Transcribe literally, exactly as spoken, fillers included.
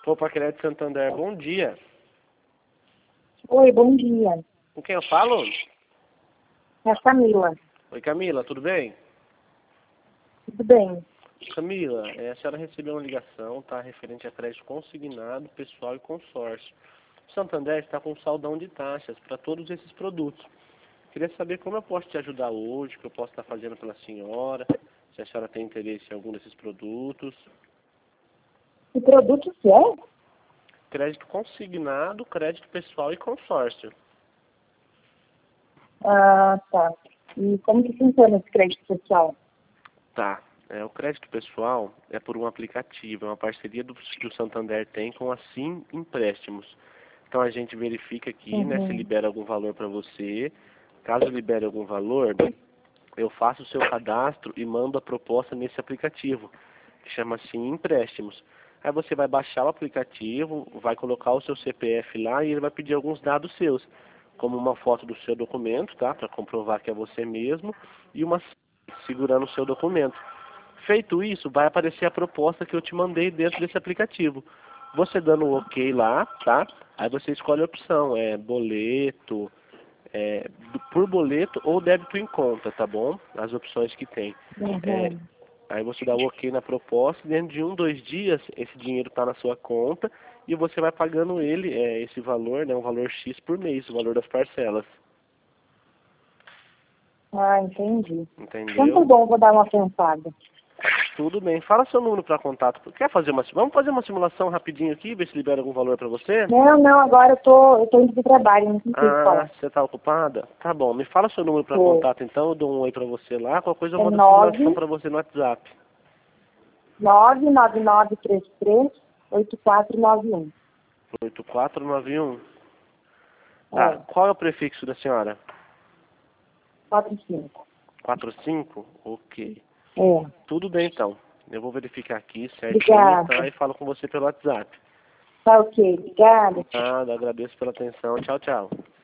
Opa, Crédito Santander, bom dia. Oi, bom dia. Com quem eu falo? É a Camila. Oi, Camila, tudo bem? Tudo bem? Camila, é, a senhora recebeu uma ligação, tá, referente a crédito consignado, pessoal e consórcio. O Santander está com saldão de taxas para todos esses produtos. Queria saber como eu posso te ajudar hoje, o que eu posso estar fazendo pela senhora, se a senhora tem interesse em algum desses produtos. Que produto que é? Crédito consignado, crédito pessoal e consórcio. Ah, tá. E como que funciona esse crédito social? Tá. É, o crédito pessoal é por um aplicativo, é uma parceria do, que o Santander tem com a Sim Empréstimos. Então a gente verifica aqui, né, se Uhum. libera algum valor para você. Caso libere algum valor, eu faço o seu cadastro e mando a proposta nesse aplicativo, que chama Sim Empréstimos. Aí você vai baixar o aplicativo, vai colocar o seu C P F lá e ele vai pedir alguns dados seus, como uma foto do seu documento, tá, para comprovar que é você mesmo, e uma segurando o seu documento. Feito isso, vai aparecer a proposta que eu te mandei dentro desse aplicativo. Você dando o OK lá, tá? Aí você escolhe a opção, é boleto, é, por boleto ou débito em conta, tá bom? As opções que tem. É, Uhum. aí você dá o OK na proposta e dentro de um, dois dias esse dinheiro está na sua conta e você vai pagando ele, é, esse valor, né, um valor X por mês, o valor das parcelas. Ah, entendi. Então tá Entendeu? bom, vou dar uma pensada. Tudo bem. Fala seu número para contato. Quer fazer uma... Vamos fazer uma simulação rapidinho aqui, ver se libera algum valor para você? Não, não, agora eu tô, eu tô indo pro trabalho, não consigo Ah, falar. você está ocupada? Tá bom. Me fala seu número para Tô. contato então, eu dou um oi para você lá. Qualquer coisa eu É mando a simulação nove para você no WhatsApp. nove nove nove três três oito quatro nove um. oito quatro nove um. Tá. É, Qual é o prefixo da senhora? quatro cinco. quatro cinco? Ok. É. Tudo bem então. Eu vou verificar aqui certinho, Obrigada. tá? E falo com você pelo WhatsApp. Tá ok, obrigada. Nada, agradeço pela atenção. Tchau, tchau.